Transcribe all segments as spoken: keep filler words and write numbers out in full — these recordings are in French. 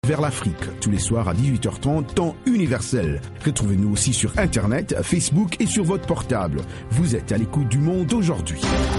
Vers l'Afrique, tous les soirs à dix-huit heures trente, temps universel. Retrouvez-nous aussi sur Internet, Facebook et sur votre portable. Vous êtes à l'écoute du Monde aujourd'hui.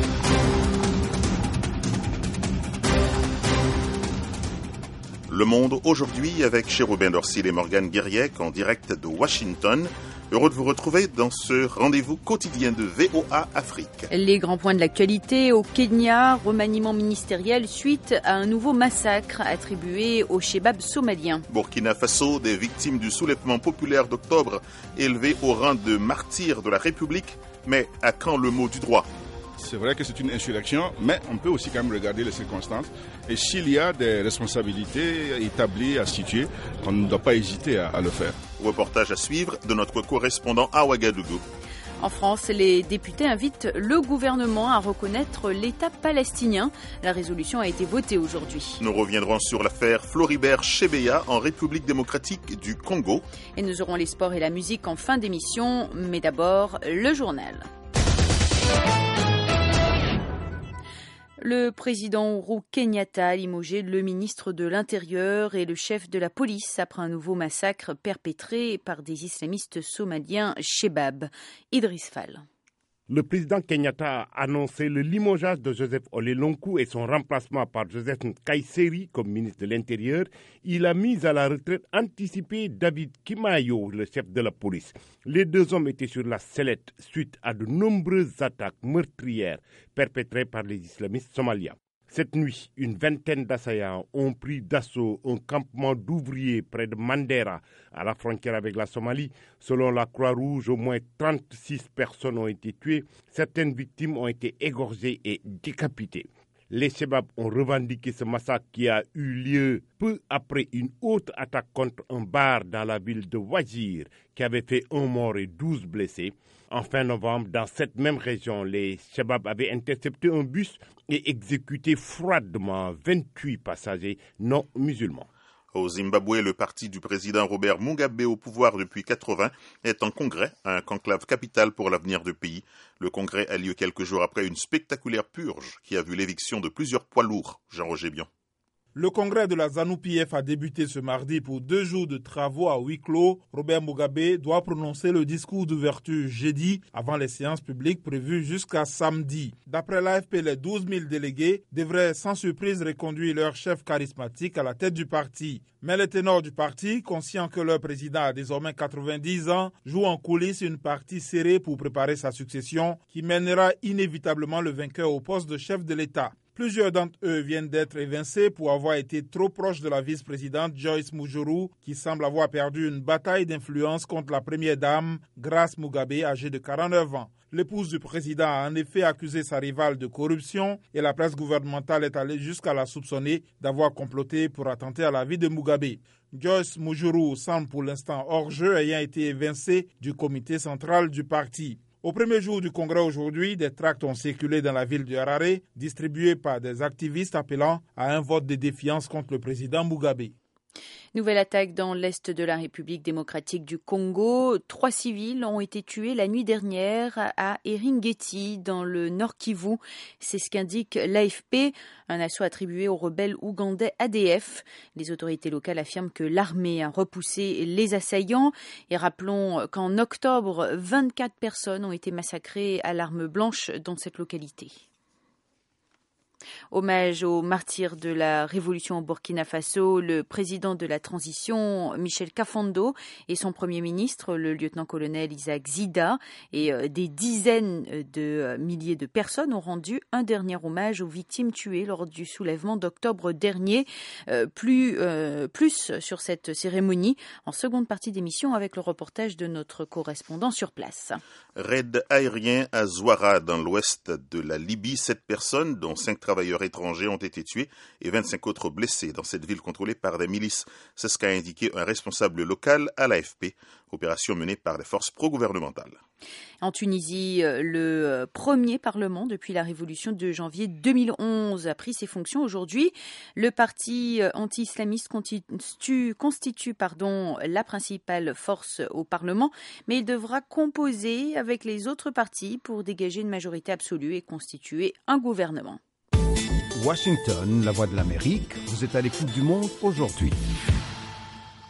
Le Monde aujourd'hui avec Chérubin Dorsil et Morgane Guiriec en direct de Washington. Heureux de vous retrouver dans ce rendez-vous quotidien de V O A Afrique. Les grands points de l'actualité au Kenya, remaniement ministériel suite à un nouveau massacre attribué aux Chebab somaliens. Burkina Faso, des victimes du soulèvement populaire d'octobre élevées au rang de martyrs de la République. Mais à quand le mot du droit ? C'est vrai que c'est une insurrection, mais on peut aussi quand même regarder les circonstances. Et s'il y a des responsabilités établies à situer, on ne doit pas hésiter à, à le faire. Reportage à suivre de notre correspondant à Ouagadougou. En France, les députés invitent le gouvernement à reconnaître l'État palestinien. La résolution a été votée aujourd'hui. Nous reviendrons sur l'affaire Floribert Chebeya en République démocratique du Congo. Et nous aurons les sports et la musique en fin d'émission, mais d'abord le journal. Le président Uhuru Kenyatta a limogé le ministre de l'Intérieur et le chef de la police après un nouveau massacre perpétré par des islamistes somaliens Chebab. Idriss Fall. Le président Kenyatta a annoncé le limogeage de Joseph Olelonkou et son remplacement par Joseph Nkaiseri comme ministre de l'Intérieur. Il a mis à la retraite anticipée David Kimayo, le chef de la police. Les deux hommes étaient sur la sellette suite à de nombreuses attaques meurtrières perpétrées par les islamistes somaliens. Cette nuit, une vingtaine d'assaillants ont pris d'assaut un campement d'ouvriers près de Mandera, à la frontière avec la Somalie. Selon la Croix-Rouge, au moins trente-six personnes ont été tuées. Certaines victimes ont été égorgées et décapitées. Les Chebab ont revendiqué ce massacre qui a eu lieu peu après une autre attaque contre un bar dans la ville de Wajir qui avait fait un mort et douze blessés. En fin novembre, dans cette même région, les Chebab avaient intercepté un bus et exécuté froidement vingt-huit passagers non musulmans. Au Zimbabwe, le parti du président Robert Mugabe au pouvoir depuis quatre-vingts est en congrès, un conclave capital pour l'avenir du pays. Le congrès a lieu quelques jours après une spectaculaire purge qui a vu l'éviction de plusieurs poids lourds. Jean-Roger Bion. Le congrès de la ZANU-P F a débuté ce mardi pour deux jours de travaux à huis clos. Robert Mugabe doit prononcer le discours d'ouverture jeudi avant les séances publiques prévues jusqu'à samedi. D'après l'A F P, les douze mille délégués devraient sans surprise reconduire leur chef charismatique à la tête du parti. Mais les ténors du parti, conscients que leur président a désormais quatre-vingt-dix ans, jouent en coulisses une partie serrée pour préparer sa succession qui mènera inévitablement le vainqueur au poste de chef de l'État. Plusieurs d'entre eux viennent d'être évincés pour avoir été trop proches de la vice-présidente Joyce Mujuru, qui semble avoir perdu une bataille d'influence contre la première dame, Grace Mugabe, âgée de quarante-neuf ans. L'épouse du président a en effet accusé sa rivale de corruption et la presse gouvernementale est allée jusqu'à la soupçonner d'avoir comploté pour attenter à la vie de Mugabe. Joyce Mujuru semble pour l'instant hors jeu, ayant été évincée du comité central du parti. Au premier jour du congrès aujourd'hui, des tracts ont circulé dans la ville de Harare, distribués par des activistes appelant à un vote de défiance contre le président Mugabe. Nouvelle attaque dans l'est de la République démocratique du Congo. Trois civils ont été tués la nuit dernière à Eringeti, dans le Nord Kivu. C'est ce qu'indique l'A F P, un assaut attribué aux rebelles ougandais A D F. Les autorités locales affirment que l'armée a repoussé les assaillants. Et rappelons qu'en octobre, vingt-quatre personnes ont été massacrées à l'arme blanche dans cette localité. Hommage aux martyrs de la révolution au Burkina Faso, le président de la transition, Michel Kafando, et son premier ministre, le lieutenant-colonel Isaac Zida, et des dizaines de milliers de personnes ont rendu un dernier hommage aux victimes tuées lors du soulèvement d'octobre dernier. Plus, euh, plus sur cette cérémonie en seconde partie d'émission avec le reportage de notre correspondant sur place. Raid aérien à Zouara, dans l'ouest de la Libye. Sept personnes, dont cinq travailleurs étrangers, ont été tués et vingt-cinq autres blessés dans cette ville contrôlée par des milices. C'est ce qu'a indiqué un responsable local à l'A F P. Opération menée par des forces pro-gouvernementales. En Tunisie, le premier parlement depuis la révolution de janvier deux mille onze a pris ses fonctions aujourd'hui. Le parti anti-islamiste constitue, constitue pardon, la principale force au Parlement, mais il devra composer avec les autres partis pour dégager une majorité absolue et constituer un gouvernement. Washington, la voix de l'Amérique, vous êtes à l'écoute du Monde aujourd'hui.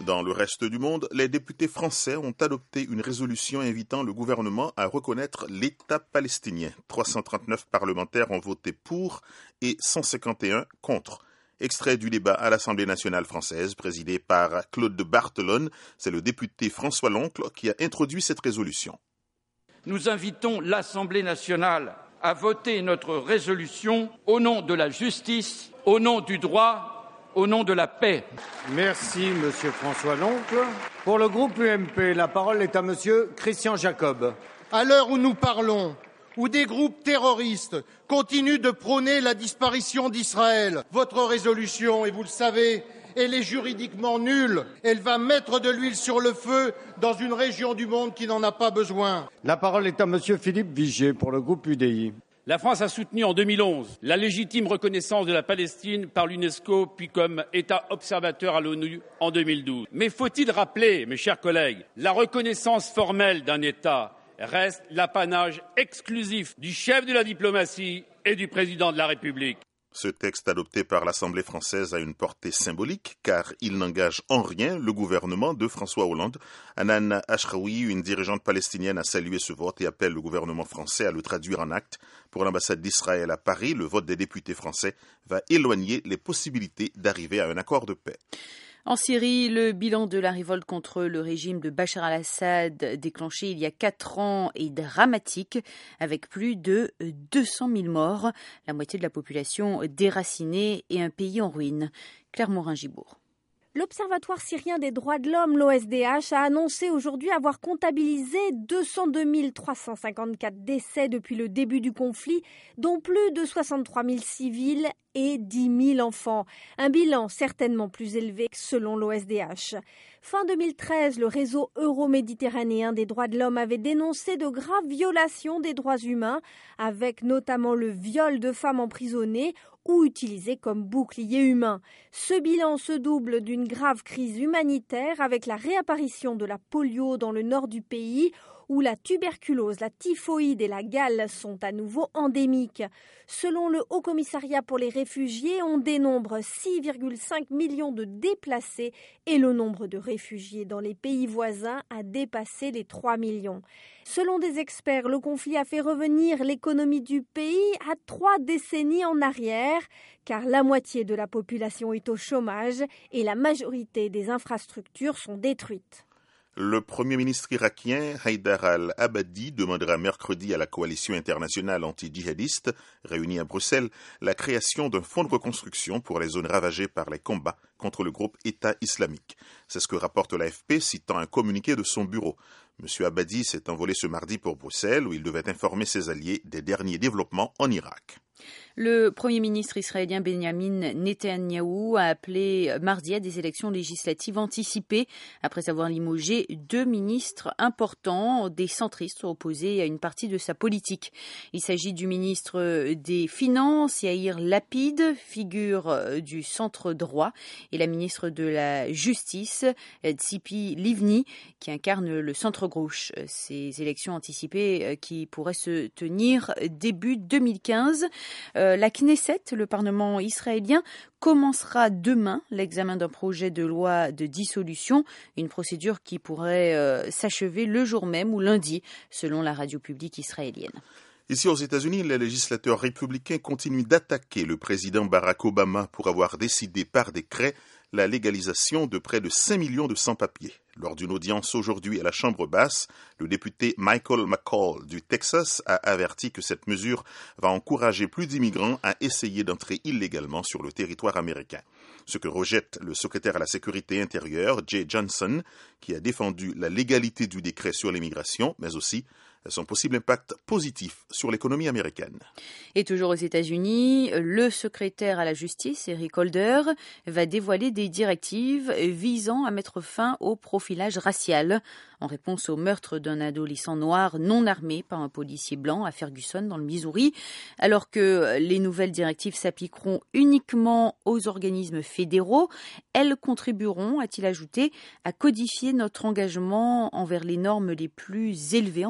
Dans le reste du monde, les députés français ont adopté une résolution invitant le gouvernement à reconnaître l'État palestinien. trois cent trente-neuf parlementaires ont voté pour et cent cinquante et un contre. Extrait du débat à l'Assemblée nationale française, présidé par Claude de Barthelone. C'est le député François Loncle qui a introduit cette résolution. Nous invitons l'Assemblée nationale à voter notre résolution au nom de la justice, au nom du droit, au nom de la paix. Merci, Monsieur François Loncle. Pour le groupe U M P, la parole est à Monsieur Christian Jacob. À l'heure où nous parlons, où des groupes terroristes continuent de prôner la disparition d'Israël, votre résolution, et vous le savez, elle est juridiquement nulle. Elle va mettre de l'huile sur le feu dans une région du monde qui n'en a pas besoin. La parole est à Monsieur Philippe Vigier pour le groupe U D I. La France a soutenu en deux mille onze la légitime reconnaissance de la Palestine par l'UNESCO, puis comme État observateur à l'ONU en deux mille douze. Mais faut-il rappeler, mes chers collègues, la reconnaissance formelle d'un État reste l'apanage exclusif du chef de la diplomatie et du président de la République. Ce texte adopté par l'Assemblée française a une portée symbolique car il n'engage en rien le gouvernement de François Hollande. Hanan Ashraoui, une dirigeante palestinienne, a salué ce vote et appelle le gouvernement français à le traduire en actes. Pour l'ambassade d'Israël à Paris, le vote des députés français va éloigner les possibilités d'arriver à un accord de paix. En Syrie, le bilan de la révolte contre le régime de Bachar al-Assad déclenché il y a quatre ans est dramatique, avec plus de deux cent mille morts, la moitié de la population déracinée et un pays en ruine. Claire Morin-Gibourg. L'Observatoire syrien des droits de l'homme, l'O S D H, a annoncé aujourd'hui avoir comptabilisé deux cent deux mille trois cent cinquante-quatre décès depuis le début du conflit, dont plus de soixante-trois mille civils et dix mille enfants. Un bilan certainement plus élevé selon l'O S D H. Fin deux mille treize, le réseau euro-méditerranéen des droits de l'homme avait dénoncé de graves violations des droits humains, avec notamment le viol de femmes emprisonnées ou utilisées comme bouclier humain. Ce bilan se double d'une grave crise humanitaire avec la réapparition de la polio dans le nord du pays, où la tuberculose, la typhoïde et la gale sont à nouveau endémiques. Selon le Haut Commissariat pour les réfugiés, on dénombre six virgule cinq millions de déplacés et le nombre de réfugiés dans les pays voisins a dépassé les trois millions. Selon des experts, le conflit a fait revenir l'économie du pays à trois décennies en arrière, car la moitié de la population est au chômage et la majorité des infrastructures sont détruites. Le Premier ministre irakien Haïdar al-Abadi demandera mercredi à la coalition internationale anti-djihadiste, réunie à Bruxelles, la création d'un fonds de reconstruction pour les zones ravagées par les combats contre le groupe État islamique. C'est ce que rapporte l'A F P, citant un communiqué de son bureau. M. Abadi s'est envolé ce mardi pour Bruxelles, où il devait informer ses alliés des derniers développements en Irak. Le Premier ministre israélien Benjamin Netanyahou a appelé mardi à des élections législatives anticipées après avoir limogé deux ministres importants, des centristes opposés à une partie de sa politique. Il s'agit du ministre des Finances, Yair Lapid, figure du centre droit, et la ministre de la Justice, Tzipi Livni, qui incarne le centre gauche. Ces élections anticipées qui pourraient se tenir début deux mille quinze. Euh, la Knesset, le Parlement israélien, commencera demain l'examen d'un projet de loi de dissolution, une procédure qui pourrait euh, s'achever le jour même ou lundi, selon la radio publique israélienne. Ici aux États-Unis, les législateurs républicains continuent d'attaquer le président Barack Obama pour avoir décidé par décret la légalisation de près de cinq millions de sans-papiers. Lors d'une audience aujourd'hui à la Chambre basse, le député Michael McCall du Texas a averti que cette mesure va encourager plus d'immigrants à essayer d'entrer illégalement sur le territoire américain. Ce que rejette le secrétaire à la sécurité intérieure, Jay Johnson, qui a défendu la légalité du décret sur l'immigration, mais aussi son possible impact positif sur l'économie américaine. Et toujours aux États-Unis, le secrétaire à la justice, Eric Holder, va dévoiler des directives visant à mettre fin au profilage racial en réponse au meurtre d'un adolescent noir non armé par un policier blanc à Ferguson dans le Missouri. Alors que les nouvelles directives s'appliqueront uniquement aux organismes fédéraux, elles contribueront, a-t-il ajouté, à codifier notre engagement envers les normes les plus élevées en matière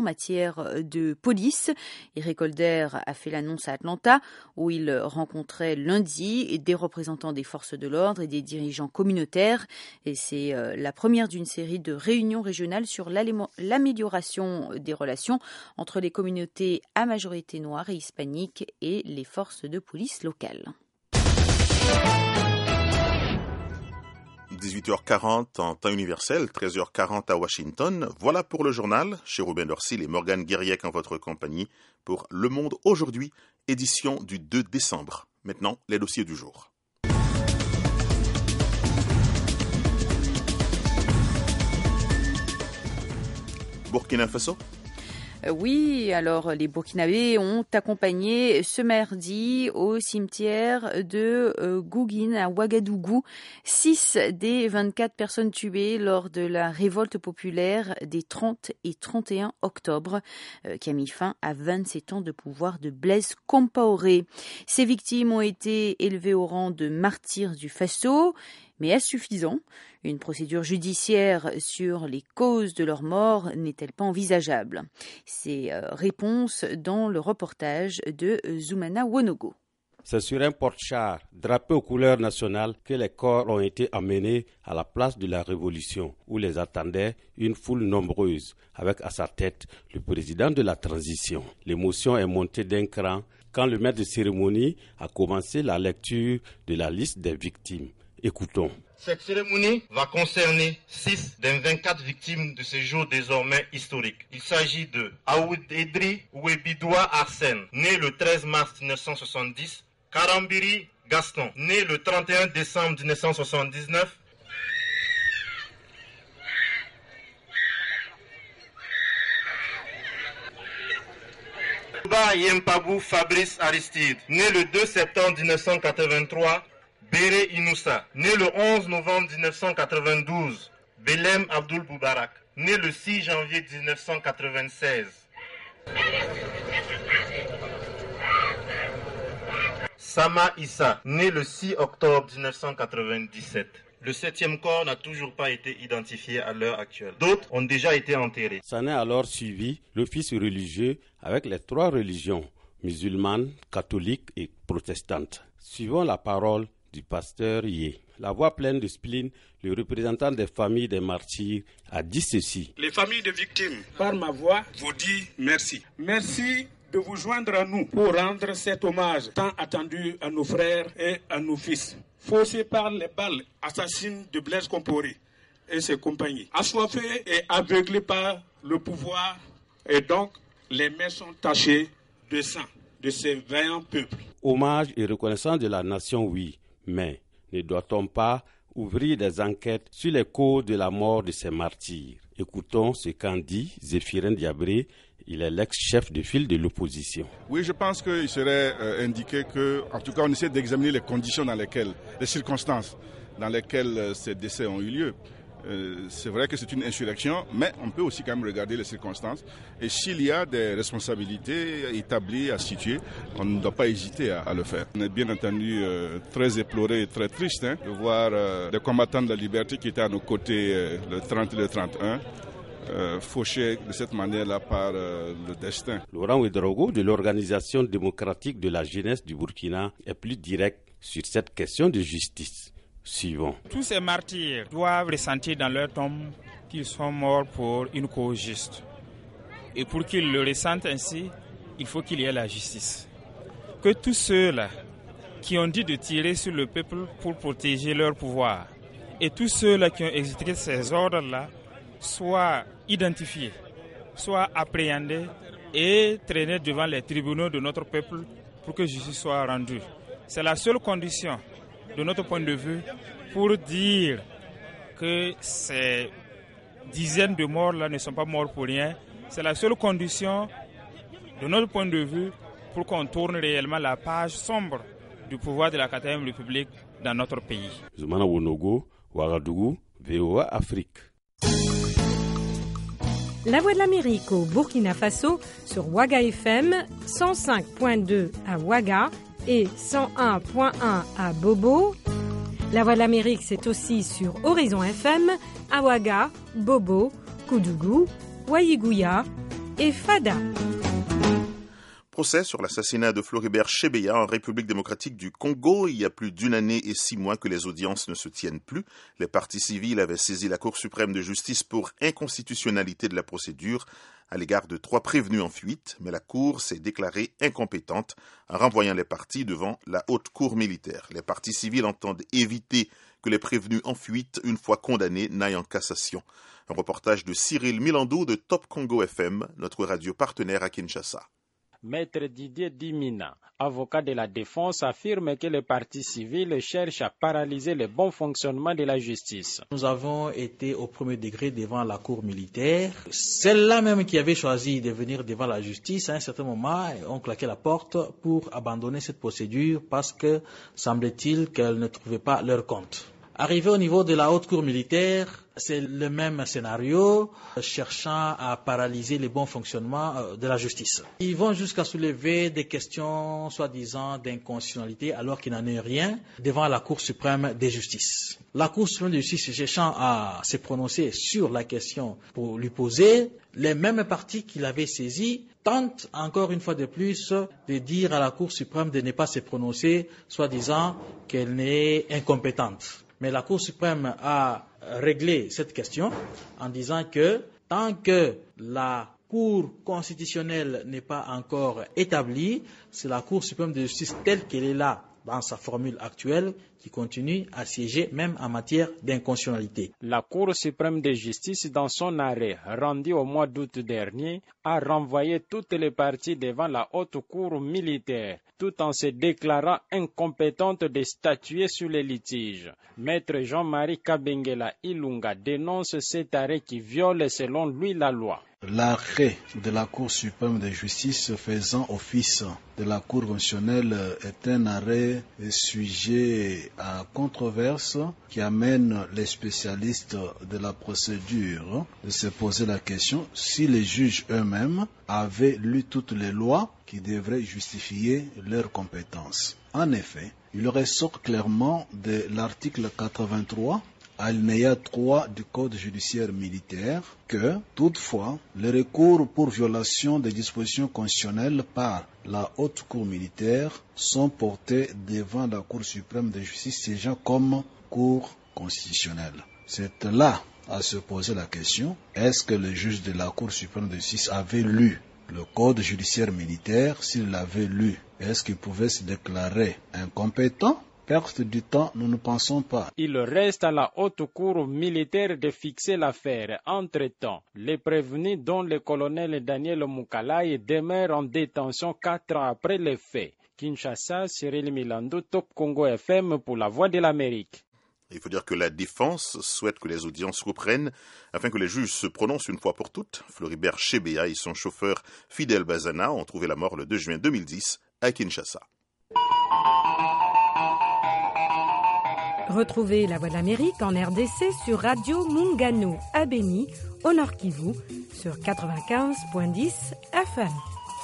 judiciaire de police. Eric Holder a fait l'annonce à Atlanta, où il rencontrait lundi des représentants des forces de l'ordre et des dirigeants communautaires. Et c'est la première d'une série de réunions régionales sur l'amélioration des relations entre les communautés à majorité noire et hispanique et les forces de police locales. dix-huit heures quarante en temps universel, treize heures quarante à Washington. Voilà pour le journal. Chez Ruben Dorsil et Morgane Guiriec en votre compagnie pour Le Monde aujourd'hui, édition du deux décembre. Maintenant, les dossiers du jour. Burkina Faso. Oui, alors les Burkinabés ont accompagné ce mardi au cimetière de euh, Gouguine à Ouagadougou six des vingt-quatre personnes tuées lors de la révolte populaire des trente et trente et un octobre euh, qui a mis fin à vingt-sept ans de pouvoir de Blaise Compaoré. Ces victimes ont été élevées au rang de martyrs du Faso. Mais est-ce suffisant ? Une procédure judiciaire sur les causes de leur mort n'est-elle pas envisageable ? Ces euh, réponses dans le reportage de Zoumana Wonogo. C'est sur un porte-char drapé aux couleurs nationales que les corps ont été amenés à la place de la Révolution, où les attendait une foule nombreuse, avec à sa tête le président de la transition. L'émotion est montée d'un cran quand le maître de cérémonie a commencé la lecture de la liste des victimes. Écoutons. Cette cérémonie va concerner six des vingt-quatre victimes de ce jour désormais historique. Il s'agit de Aoud Edri Ouebidoua Arsène, né le treize mars mille neuf cent soixante-dix, Karambiri Gaston, né le trente et un décembre mille neuf cent soixante-dix-neuf, Ba Yempabou Fabrice Aristide, né le deux septembre mille neuf cent quatre-vingt-trois, Béré Inoussa, né le onze novembre mille neuf cent quatre-vingt-douze, Belem Abdul Boubarak, né le six janvier mille neuf cent quatre-vingt-seize. Sama Issa, né le six octobre mille neuf cent quatre-vingt-dix-sept. Le septième corps n'a toujours pas été identifié à l'heure actuelle. D'autres ont déjà été enterrés. S'en est alors suivi l'office religieux avec les trois religions, musulmane, catholique et protestante. Suivons la parole du pasteur Yé. La voix pleine de spleen, le représentant des familles des martyrs a dit ceci. Les familles de victimes, par ma voix, vous disent merci. Merci de vous joindre à nous pour rendre cet hommage tant attendu à nos frères et à nos fils, faussés par les balles assassines de Blaise Compaoré et ses compagnies, assoiffés et aveuglés par le pouvoir, et donc les mains sont tachées de sang de ces vaillants peuples. Hommage et reconnaissance de la nation, oui. Mais ne doit-on pas ouvrir des enquêtes sur les causes de la mort de ces martyrs? Écoutons ce qu'en dit Zéphirin Diabré. Il est l'ex-chef de file de l'opposition. Oui, je pense qu'il serait euh, indiqué que, en tout cas, on essaie d'examiner les conditions dans lesquelles, les circonstances dans lesquelles euh, ces décès ont eu lieu. Euh, c'est vrai que c'est une insurrection, mais on peut aussi quand même regarder les circonstances. Et s'il y a des responsabilités établies à situer, on ne doit pas hésiter à, à le faire. On est bien entendu euh, très éploré et très triste hein, de voir euh, des combattants de la liberté qui étaient à nos côtés euh, le trente et le trente et un. Euh, fauché de cette manière-là par euh, le destin. Laurent Ouedraogo de l'Organisation démocratique de la jeunesse du Burkina est plus direct sur cette question de justice. Suivons. Tous ces martyrs doivent ressentir dans leur tombe qu'ils sont morts pour une cause juste. Et pour qu'ils le ressentent ainsi, il faut qu'il y ait la justice. Que tous ceux-là qui ont dit de tirer sur le peuple pour protéger leur pouvoir, et tous ceux-là qui ont exécuté ces ordres-là, soient identifiés, soient appréhendés et traînés devant les tribunaux de notre peuple pour que justice soit rendue. C'est la seule condition, de notre point de vue, pour dire que ces dizaines de morts-là ne sont pas morts pour rien. C'est la seule condition, de notre point de vue, pour qu'on tourne réellement la page sombre du pouvoir de la quatrième République dans notre pays. Zoumana Wonogo, Ouagadougou, V O A Afrique. La Voix de l'Amérique au Burkina Faso sur Ouaga F M, cent cinq virgule deux à Ouaga et cent un virgule un à Bobo. La Voix de l'Amérique, c'est aussi sur Horizon F M, à Ouaga, Bobo, Koudougou, Ouayigouya, et Fada. Procès sur l'assassinat de Floribert Chebeya en République démocratique du Congo. Il y a plus d'une année et six mois que les audiences ne se tiennent plus. Les parties civiles avaient saisi la Cour suprême de justice pour inconstitutionnalité de la procédure à l'égard de trois prévenus en fuite, mais la Cour s'est déclarée incompétente en renvoyant les parties devant la haute cour militaire. Les parties civiles entendent éviter que les prévenus en fuite, une fois condamnés, n'aillent en cassation. Un reportage de Cyril Milandou de Top Congo F M, notre radio partenaire à Kinshasa. Maître Didier Dimina, avocat de la défense, affirme que les partis civils cherchent à paralyser le bon fonctionnement de la justice. Nous avons été au premier degré devant la cour militaire. Celle-là même qui avait choisi de venir devant la justice, à un certain moment, ont claqué la porte pour abandonner cette procédure parce que, semble-t-il, qu'elles ne trouvaient pas leur compte. Arrivé au niveau de la haute cour militaire, c'est le même scénario, cherchant à paralyser le bon fonctionnement de la justice. Ils vont jusqu'à soulever des questions soi-disant d'inconstitutionnalité alors qu'il n'en est rien devant la Cour suprême de justice. La Cour suprême de justice cherchant à se prononcer sur la question pour lui poser, les mêmes parties qui l'avaient saisie tentent encore une fois de plus de dire à la Cour suprême de ne pas se prononcer, soi-disant qu'elle n'est incompétente. Mais la Cour suprême a réglé cette question en disant que tant que la Cour constitutionnelle n'est pas encore établie, c'est la Cour suprême de justice telle qu'elle est là dans sa formule actuelle qui continue à siéger même en matière d'inconstitutionnalité. La Cour suprême de justice, dans son arrêt rendu au mois d'août dernier, a renvoyé toutes les parties devant la haute cour militaire, tout en se déclarant incompétente de statuer sur les litiges. Maître Jean-Marie Kabengela Ilunga dénonce cet arrêt qui viole selon lui la loi. L'arrêt de la Cour suprême de justice faisant office de la Cour constitutionnelle est un arrêt sujet à controverse qui amène les spécialistes de la procédure de se poser la question si les juges eux-mêmes avaient lu toutes les lois qui devraient justifier leurs compétences. En effet, il ressort clairement de l'article quatre-vingt-trois alinéa trois du Code judiciaire militaire que, toutefois, les recours pour violation des dispositions constitutionnelles par la haute cour militaire sont portés devant la Cour suprême de justice siégeant comme Cour constitutionnelle. C'est là à se poser la question, est-ce que le juge de la Cour suprême de justice avait lu le Code judiciaire militaire? S'il l'avait lu, est-ce qu'il pouvait se déclarer incompétent? Perte du temps, nous ne pensons pas. Il reste à la haute cour militaire de fixer l'affaire. Entre-temps, les prévenus, dont le colonel Daniel Moukalai, demeurent en détention quatre ans après les faits. Kinshasa, Cyril Milando, Top Congo F M pour la Voix de l'Amérique. Il faut dire que la défense souhaite que les audiences reprennent afin que les juges se prononcent une fois pour toutes. Floribert Chebeya et son chauffeur Fidel Bazana ont trouvé la mort le deux juin deux mille dix à Kinshasa. Retrouvez La Voix de l'Amérique en R D C sur Radio Mungano à Beni, au Nord Kivu, sur quatre-vingt-quinze virgule dix F M.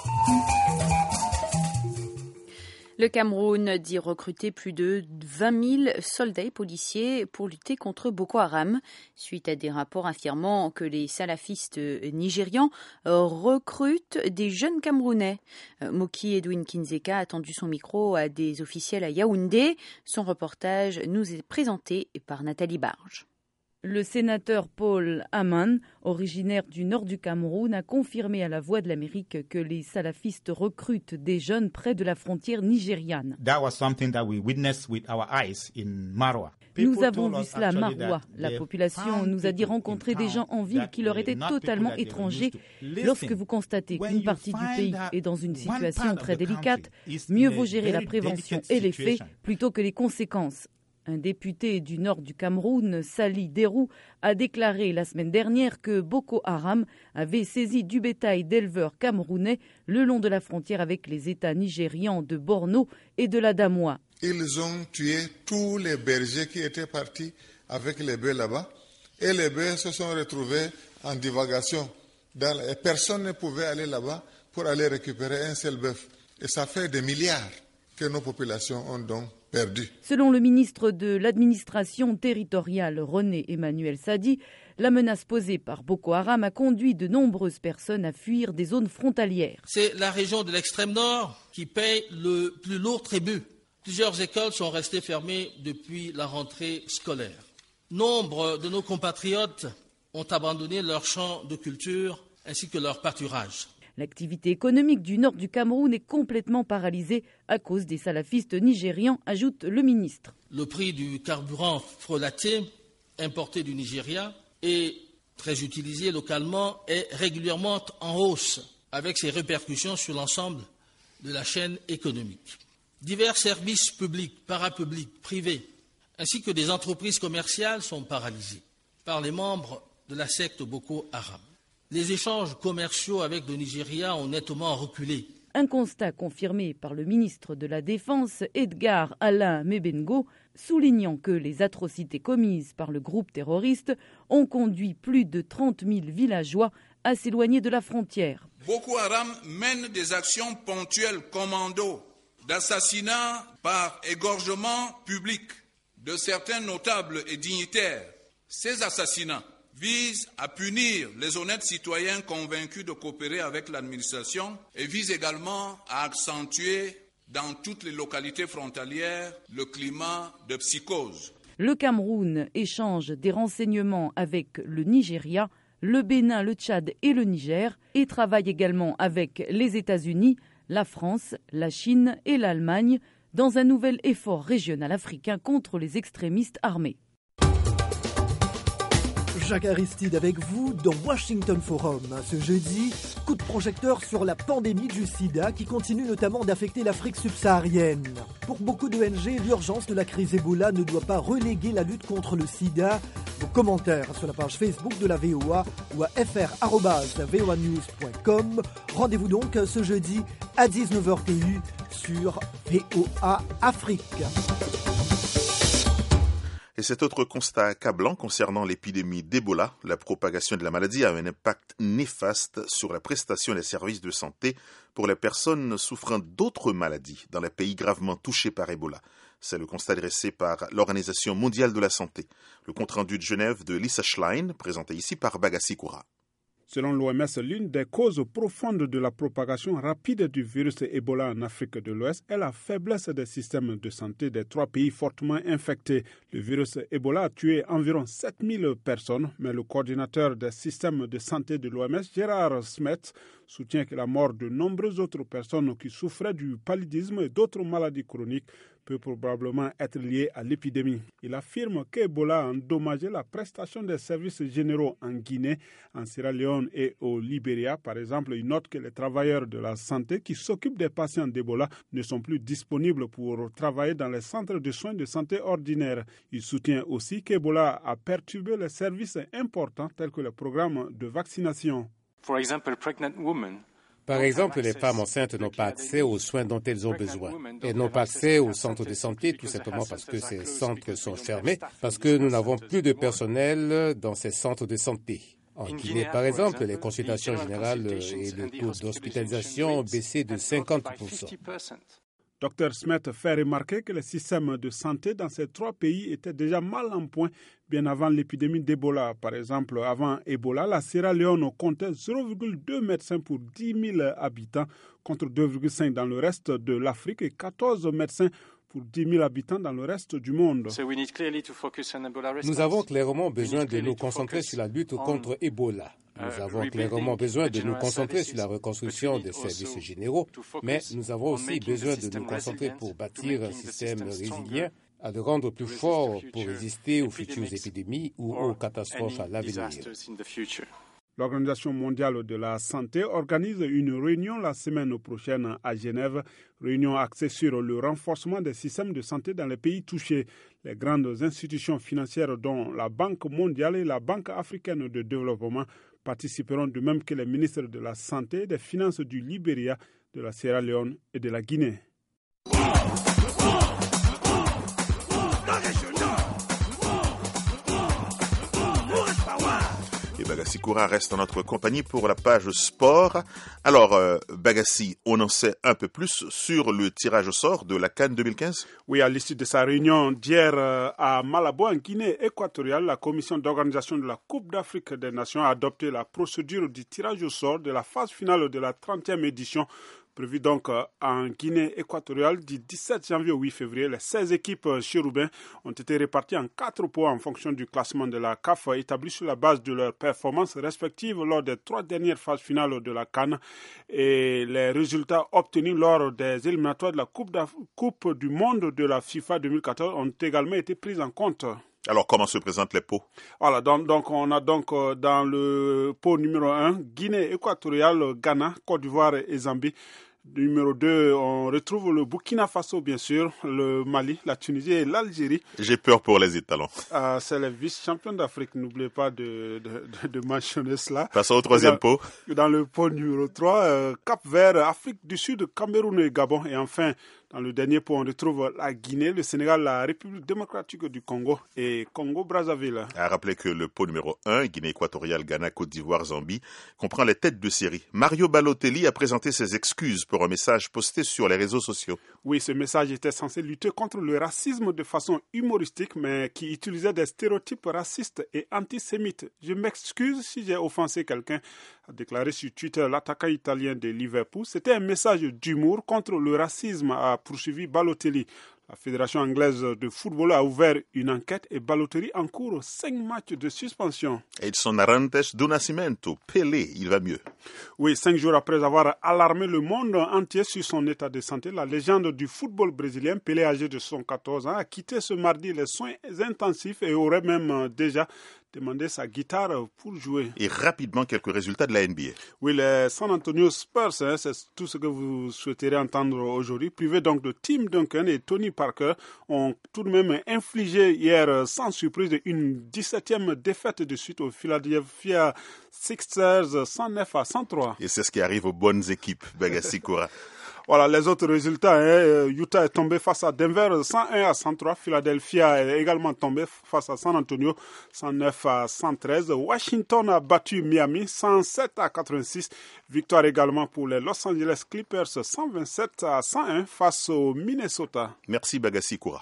Le Cameroun dit recruter plus de vingt mille soldats et policiers pour lutter contre Boko Haram, suite à des rapports affirmant que les salafistes nigérians recrutent des jeunes Camerounais. Moki Edwin Kinzeka a tendu son micro à des officiels à Yaoundé. Son reportage nous est présenté par Nathalie Barge. Le sénateur Paul Aman, originaire du nord du Cameroun, a confirmé à la Voix de l'Amérique que les salafistes recrutent des jeunes près de la frontière nigériane. That was something that we witnessed with our eyes in Marwa. Nous avons vu cela à Marwa. La population nous a dit rencontrer des gens en ville qui leur étaient totalement étrangers. Lorsque vous constatez qu'une partie du pays est dans une situation très délicate, mieux vaut gérer la prévention et les faits plutôt que les conséquences. Un député du nord du Cameroun, Sali Derou, a déclaré la semaine dernière que Boko Haram avait saisi du bétail d'éleveurs camerounais le long de la frontière avec les États nigérians de Borno et de l'Adamawa. Ils ont tué tous les bergers qui étaient partis avec les bœufs là-bas et les bœufs se sont retrouvés en divagation. Dans, et personne ne pouvait aller là-bas pour aller récupérer un seul bœuf. Et ça fait des milliards que nos populations ont donc perdus. Selon le ministre de l'administration territoriale René Emmanuel Sadi, la menace posée par Boko Haram a conduit de nombreuses personnes à fuir des zones frontalières. C'est la région de l'extrême nord qui paye le plus lourd tribut. Plusieurs écoles sont restées fermées depuis la rentrée scolaire. Nombre de nos compatriotes ont abandonné leur champ de culture ainsi que leur pâturage. L'activité économique du nord du Cameroun est complètement paralysée à cause des salafistes nigérians, ajoute le ministre. Le prix du carburant frelaté importé du Nigeria et très utilisé localement est régulièrement en hausse, avec ses répercussions sur l'ensemble de la chaîne économique. Divers services publics, parapublics, privés, ainsi que des entreprises commerciales sont paralysés par les membres de la secte Boko Haram. Les échanges commerciaux avec le Nigeria ont nettement reculé. Un constat confirmé par le ministre de la Défense, Edgar Alain Mebengo, soulignant que les atrocités commises par le groupe terroriste ont conduit plus de trente mille villageois à s'éloigner de la frontière. Boko Haram mène des actions ponctuelles commando d'assassinat par égorgement public de certains notables et dignitaires. Ces assassinats visent à punir les honnêtes citoyens convaincus de coopérer avec l'administration et visent également à accentuer dans toutes les localités frontalières le climat de psychose. Le Cameroun échange des renseignements avec le Nigeria, le Bénin, le Tchad et le Niger et travaille également avec les États-Unis, la France, la Chine et l'Allemagne dans un nouvel effort régional africain contre les extrémistes armés. Jacques Aristide avec vous dans Washington Forum. Ce jeudi, coup de projecteur sur la pandémie du sida qui continue notamment d'affecter l'Afrique subsaharienne. Pour beaucoup d'O N G, l'urgence de la crise Ebola ne doit pas reléguer la lutte contre le sida. Vos commentaires sur la page Facebook de la V O A ou à f r arobase v o a news point com. Rendez-vous donc ce jeudi à dix-neuf heures T U sur V O A Afrique. Et cet autre constat accablant concernant l'épidémie d'Ebola, la propagation de la maladie a un impact néfaste sur la prestation des services de santé pour les personnes souffrant d'autres maladies dans les pays gravement touchés par Ebola. C'est le constat dressé par l'Organisation mondiale de la santé. Le compte-rendu de Genève de Lisa Schlein, présenté ici par Bagassi Koura. Selon l'O M S, l'une des causes profondes de la propagation rapide du virus Ebola en Afrique de l'Ouest est la faiblesse des systèmes de santé des trois pays fortement infectés. Le virus Ebola a tué environ sept mille personnes, mais le coordinateur des systèmes de santé de l'O M S, Gérard Smet, soutient que la mort de nombreuses autres personnes qui souffraient du paludisme et d'autres maladies chroniques peut probablement être liée à l'épidémie. Il affirme qu'Ebola a endommagé la prestation des services généraux en Guinée, en Sierra Leone et au Libéria. Par exemple, il note que les travailleurs de la santé qui s'occupent des patients d'Ebola ne sont plus disponibles pour travailler dans les centres de soins de santé ordinaires. Il soutient aussi qu'Ebola a perturbé les services importants tels que le programme de vaccination. For example, pregnant women Par exemple, les femmes enceintes n'ont pas accès aux soins dont elles ont besoin. Elles n'ont pas accès aux centres de santé tout simplement parce que ces centres sont fermés, parce que nous n'avons plus de personnel dans ces centres de santé. En Guinée, par exemple, les consultations générales et le taux d'hospitalisation ont baissé de cinquante pour cent. Docteur Smet fait remarquer que les systèmes de santé dans ces trois pays étaient déjà mal en point bien avant l'épidémie d'Ebola. Par exemple, avant Ebola, la Sierra Leone comptait zéro virgule deux médecins pour dix mille habitants contre deux virgule cinq dans le reste de l'Afrique et quatorze médecins pour dix mille habitants dans le reste du monde. Nous avons clairement besoin de nous concentrer sur la lutte contre Ebola. Nous avons clairement besoin de nous concentrer sur la reconstruction des services généraux, mais nous avons aussi besoin de nous concentrer pour bâtir un système résilient, à le rendre plus fort pour résister aux futures épidémies ou aux catastrophes à l'avenir. L'Organisation mondiale de la santé organise une réunion la semaine prochaine à Genève, réunion axée sur le renforcement des systèmes de santé dans les pays touchés. Les grandes institutions financières dont la Banque mondiale et la Banque africaine de développement participeront de même que les ministres de la Santé et des Finances du Libéria, de la Sierra Leone et de la Guinée. Et Bagassi Koura reste en notre compagnie pour la page sport. Alors, euh, Bagassi, on en sait un peu plus sur le tirage au sort de la CAN deux mille quinze? Oui, à l'issue de sa réunion d'hier euh, à Malabo, en Guinée équatoriale, la commission d'organisation de la Coupe d'Afrique des Nations a adopté la procédure du tirage au sort de la phase finale de la trentième édition, prévu donc en Guinée équatoriale du dix-sept janvier au huit février. Les seize équipes chérubins ont été réparties en quatre pots en fonction du classement de la C A F établi sur la base de leurs performances respectives lors des trois dernières phases finales de la CAN et les résultats obtenus lors des éliminatoires de la Coupe, coupe du Monde de la FIFA deux mille quatorze ont également été pris en compte. Alors, comment se présentent les pots? Voilà, donc, donc on a donc euh, dans le pot numéro un, Guinée équatoriale, Ghana, Côte d'Ivoire et Zambie. Numéro deux, on retrouve le Burkina Faso, bien sûr, le Mali, la Tunisie et l'Algérie. J'ai peur pour les étalons. Euh, c'est les vice-champions d'Afrique, n'oubliez pas de, de, de, de mentionner cela. Passons au troisième dans, pot. Dans le pot numéro trois, euh, Cap-Vert, Afrique du Sud, Cameroun et Gabon. Et enfin, dans le dernier pot, on retrouve la Guinée, le Sénégal, la République démocratique du Congo et Congo-Brazzaville. À rappeler que le pot numéro un, Guinée équatoriale, Ghana, Côte d'Ivoire, Zambie, comprend les têtes de série. Mario Balotelli a présenté ses excuses pour un message posté sur les réseaux sociaux. Oui, ce message était censé lutter contre le racisme de façon humoristique, mais qui utilisait des stéréotypes racistes et antisémites. Je m'excuse si j'ai offensé quelqu'un, a déclaré sur Twitter l'attaquant italien de Liverpool. C'était un message d'humour contre le racisme, a poursuivi Balotelli. La Fédération anglaise de football a ouvert une enquête et Balotelli encourt cinq matchs de suspension. Edson Arantes do Nascimento, Pelé, il va mieux. Oui, cinq jours après avoir alarmé le monde entier sur son état de santé, la légende du football brésilien, Pelé, âgé de soixante-quatorze ans, a quitté ce mardi les soins intensifs et aurait même déjà demandé sa guitare pour jouer. Et rapidement, quelques résultats de la N B A. Oui, les San Antonio Spurs, hein, c'est tout ce que vous souhaiterez entendre aujourd'hui. Privés donc de Tim Duncan et Tony Parker, ont tout de même infligé hier, sans surprise, une dix-septième défaite de suite au Philadelphia Sixers, cent neuf à cent trois. Et c'est ce qui arrive aux bonnes équipes, Bagassi Koura. Voilà, les autres résultats, hein, Utah est tombé face à Denver cent un à cent trois. Philadelphia est également tombé face à San Antonio cent neuf à cent treize. Washington a battu Miami cent sept à quatre-vingt-six. Victoire également pour les Los Angeles Clippers cent vingt-sept à cent un face au Minnesota. Merci Bagassi Koura.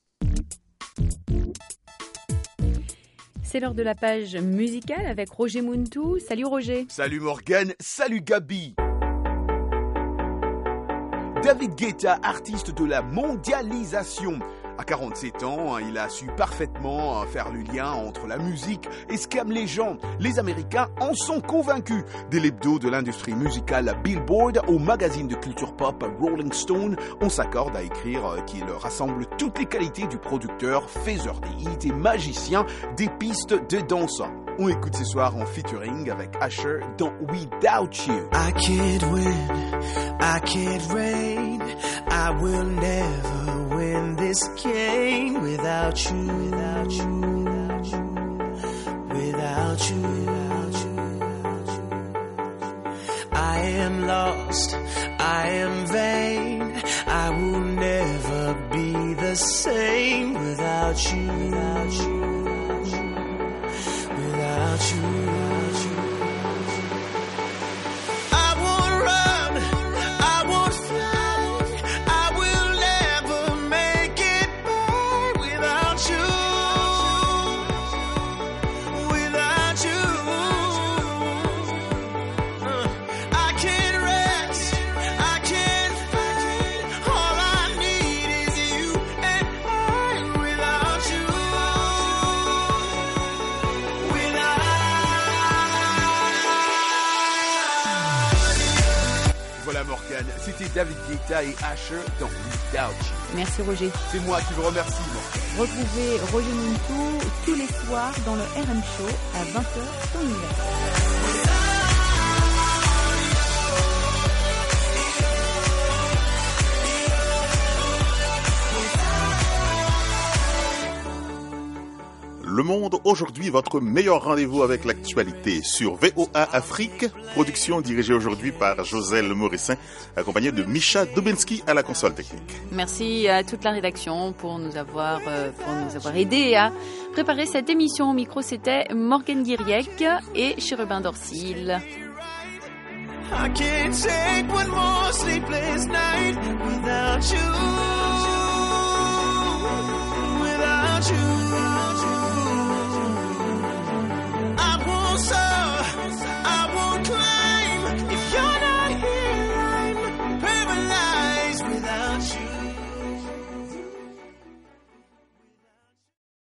C'est l'heure de la page musicale avec Roger Muntu. Salut Roger. Salut Morgane, salut Gabi. David Guetta, artiste de la mondialisation. À quarante-sept ans, il a su parfaitement faire le lien entre la musique et ce qu'aiment les gens. Les Américains en sont convaincus. Dès l'hebdo de l'industrie musicale Billboard au magazine de culture pop Rolling Stone, on s'accorde à écrire qu'il rassemble toutes les qualités du producteur, faiseur des hits et magicien des pistes de danse. On écoute ce soir en featuring avec Usher dans Without You. I can't win, I can't reign, I will never win this game without you, without you, without you, without you, without you. I am lost, I am vain, I will never be the same without you, without you. Without you, without you. I won't run, I won't fly, I will never make it by without you, without you. Uh, I can't rest, I can't fight, all I need is you and I without you. Voilà Morgane, c'était David Guetta et Usher dans Without You. Merci Roger. C'est moi qui vous remercie Morgane. Retrouvez Roger Muntu tous les soirs dans le R M Show à vingt heures temps universel. Le Monde aujourd'hui, votre meilleur rendez-vous avec l'actualité sur V O A Afrique. Production dirigée aujourd'hui par Joselle Morissin, accompagnée de Misha Dubinsky à la console technique. Merci à toute la rédaction pour nous avoir, euh, pour nous avoir aidés à préparer cette émission. Au micro, c'était Morgane Guiriec et Chérubin Dorsil. I can't take one more sleepless night without you, without you.